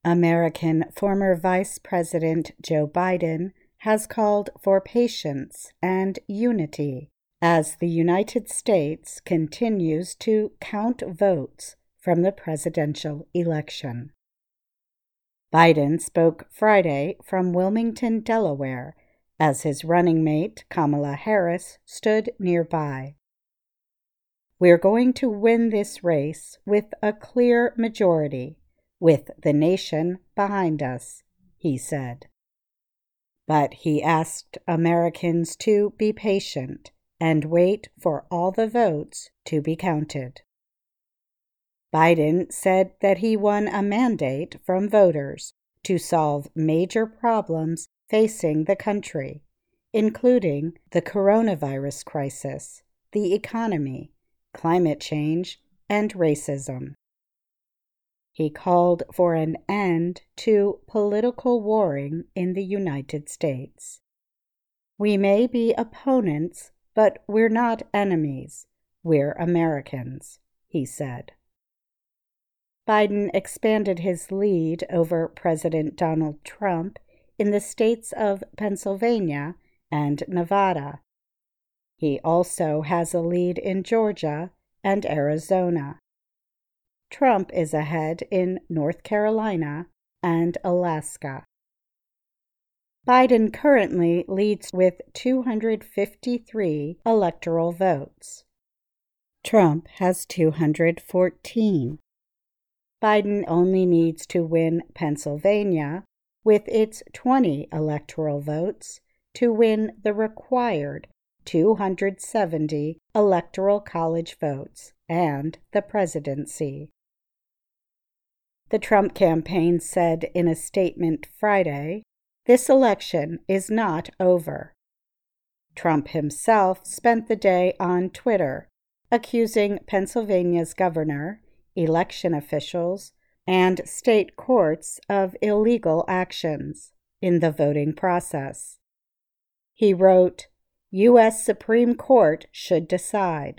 American former Vice President Joe Biden has called for patience and unity as the United States continues to count votes from the presidential election. Biden spoke Friday from Wilmington, Delaware, as his running mate Kamala Harris stood nearby. "We're going to win this race with a clear majority, with the nation behind us," he said. But he asked Americans to be patient and wait for all the votes to be counted. Biden said that he won a mandate from voters to solve major problems facing the country, including the coronavirus crisis, the economy, climate change, and racism. He called for an end to political warring in the United States. "We may be opponents, but we're not enemies. We're Americans," he said. Biden expanded his lead over President Donald Trump in the states of Pennsylvania and Nevada. He also has a lead in Georgia and Arizona. Trump is ahead in North Carolina and Alaska. Biden currently leads with 253 electoral votes. Trump has 214. Biden only needs to win Pennsylvania with its 20 electoral votes to win the required 270 electoral college votes and the presidency. The Trump campaign said in a statement Friday, "This election is not over." Trump himself spent the day on Twitter, accusing Pennsylvania's governor, election officials, and state courts of illegal actions in the voting process. He wrote, "U.S. Supreme Court should decide."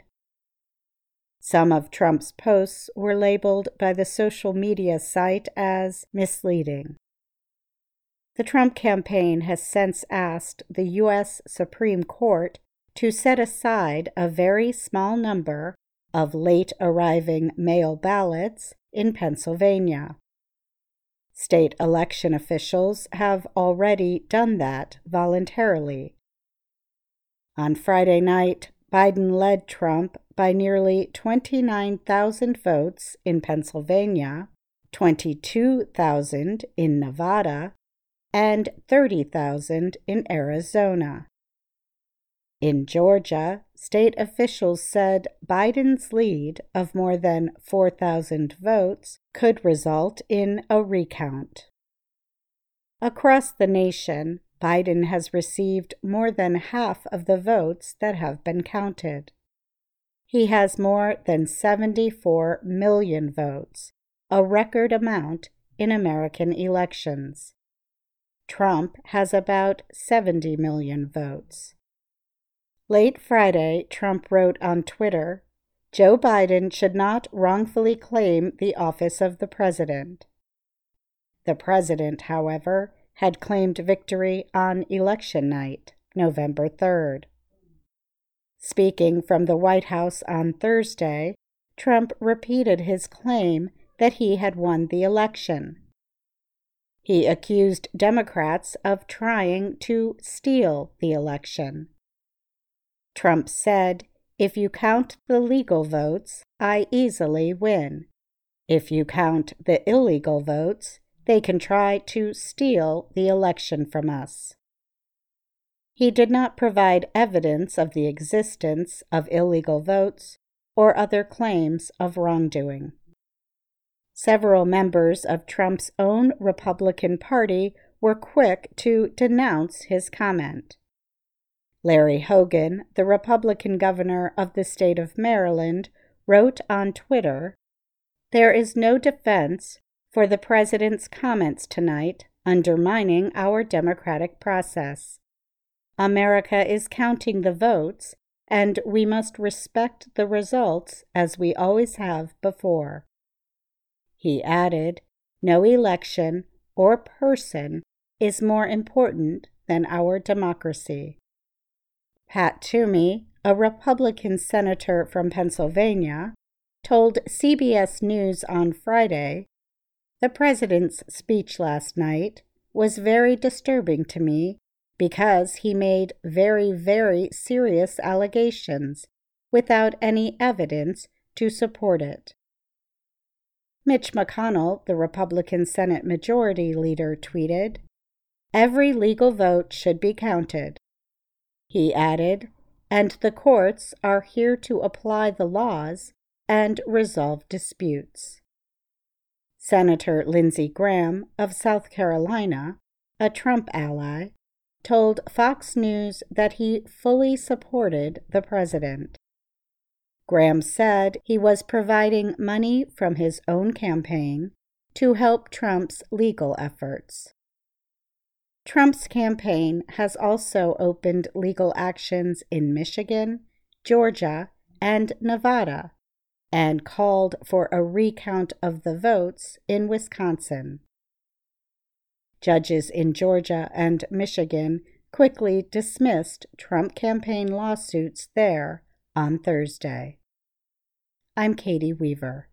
Some of Trump's posts were labeled by the social media site as misleading. The Trump campaign has since asked the U.S. Supreme Court to set aside a very small number of late-arriving mail ballots in Pennsylvania. State election officials have already done that voluntarily. On Friday night, Biden led Trump by nearly 29,000 votes in Pennsylvania, 22,000 in Nevada, and 30,000 in Arizona. In Georgia, state officials said Biden's lead of more than 4,000 votes could result in a recount. Across the nation, Biden has received more than half of the votes that have been counted. He has more than 74 million votes, a record amount in American elections. Trump has about 70 million votes. Late Friday, Trump wrote on Twitter, "Joe Biden should not wrongfully claim the office of the president." The president, however, had claimed victory on election night, November 3rd. Speaking from the White House on Thursday, Trump repeated his claim that he had won the election. He accused Democrats of trying to steal the election. Trump said, "If you count the legal votes, I easily win. If you count the illegal votes, they can try to steal the election from us." He did not provide evidence of the existence of illegal votes or other claims of wrongdoing. Several members of Trump's own Republican Party were quick to denounce his comment. Larry Hogan, the Republican governor of the state of Maryland, wrote on Twitter, "There is no defense for the president's comments tonight undermining our democratic process. America is counting the votes, and we must respect the results as we always have before." He added, No election or person is more important than our democracy. Pat Toomey, a Republican senator from Pennsylvania, told CBS News on Friday, "The president's speech last night was very disturbing to me because he made very, very serious allegations without any evidence to support it." Mitch McConnell, the Republican Senate Majority Leader, tweeted, "Every legal vote should be counted." He added, "And the courts are here to apply the laws and resolve disputes." Senator Lindsey Graham of South Carolina, a Trump ally, told Fox News that he fully supported the president. Graham said he was providing money from his own campaign to help Trump's legal efforts. Trump's campaign has also opened legal actions in Michigan, Georgia, and Nevada, and called for a recount of the votes in Wisconsin. Judges in Georgia and Michigan quickly dismissed Trump campaign lawsuits there on Thursday. I'm Katie Weaver.